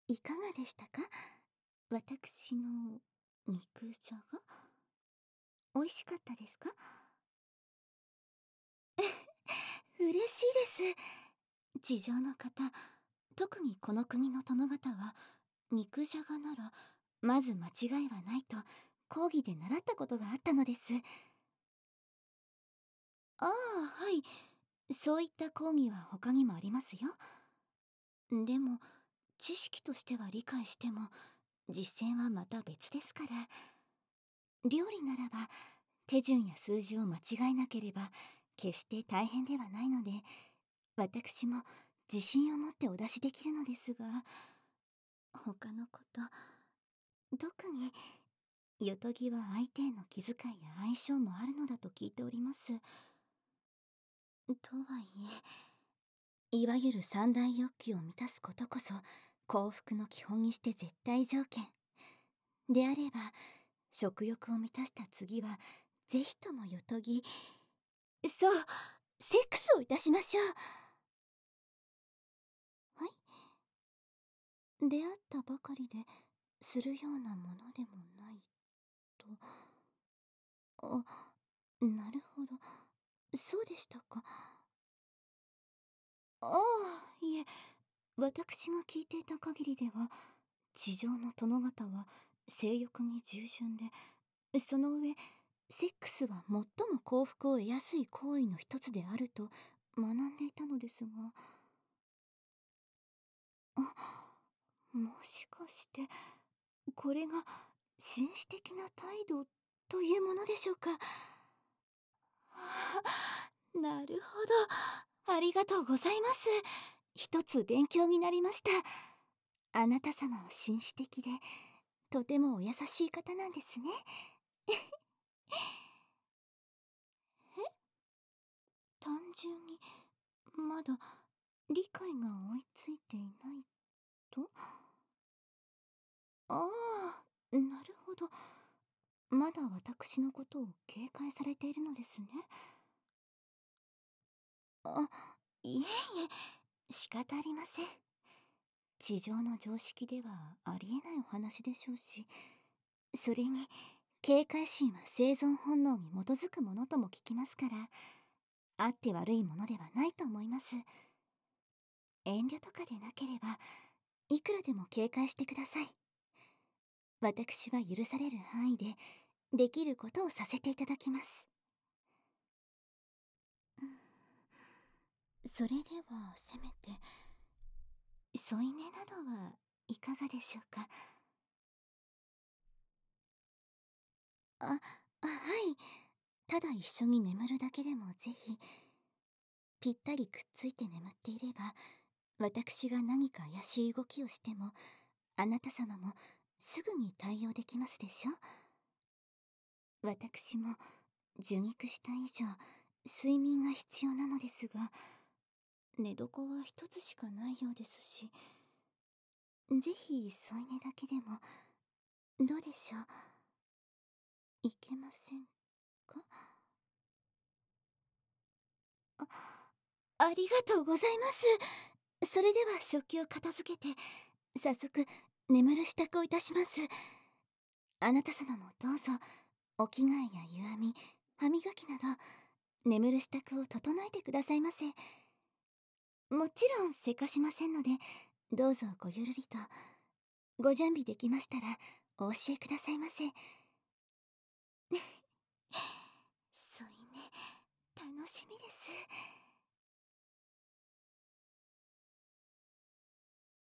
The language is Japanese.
いかがでしたか？私の肉じゃが美味しかったですか？嬉しいです。地上の方、特にこの国の殿方は、肉じゃがならまず間違いはないと講義で習ったことがあったのです。ああ、はい。そういった講義は他にもありますよ。でも知識としては理解しても実践はまた別ですから。料理ならば手順や数字を間違えなければ決して大変ではないので、私も自信を持ってお出しできるのですが、他のこと、特によとぎは相手への気遣いや相性もあるのだと聞いております。とはいえ、いわゆる三大欲求を満たすことこそ幸福の基本にして絶対条件であれば、食欲を満たした次はぜひともよとぎ、そう、セックスをいたしましょう。はい。出会ったばかりでするようなものでもないと。あ、なるほど。そうでしたか。ああ、いえ、私が聞いていた限りでは、地上の殿方は性欲に従順で、その上、セックスは最も幸福を得やすい行為の一つであると学んでいたのですが。あ、もしかして、これが紳士的な態度というものでしょうか。なるほど。ありがとうございます。一つ勉強になりました。あなた様は紳士的で、とてもお優しい方なんですね。単純に、まだ理解が追いついていないと。ああ、なるほど。まだ私のことを警戒されているのですね。あ、いえいえ、仕方ありません。地上の常識ではありえないお話でしょうし、それに警戒心は生存本能に基づくものとも聞きますから、あって悪いものではないと思います。遠慮とかでなければいくらでも警戒してください。私は許される範囲でできることをさせていただきます。それではせめて添い寝などはいかがでしょうか。はい。ただ一緒に眠るだけでもぜひ。ぴったりくっついて眠っていれば、私が何か怪しい動きをしてもあなた様もすぐに対応できますでしょ。私も受肉した以上睡眠が必要なのですが、寝床は一つしかないようですし、ぜひ添い寝だけでもどうでしょう。いけませんか？あ、ありがとうございます。それでは食器を片付けて早速眠る支度をいたします。あなた様もどうぞお着替えや湯あみ、歯磨きなど眠る支度を整えてくださいませ。もちろんせかしませんので、どうぞごゆるりと。ご準備できましたらお教えくださいませ。添い寝楽しみです。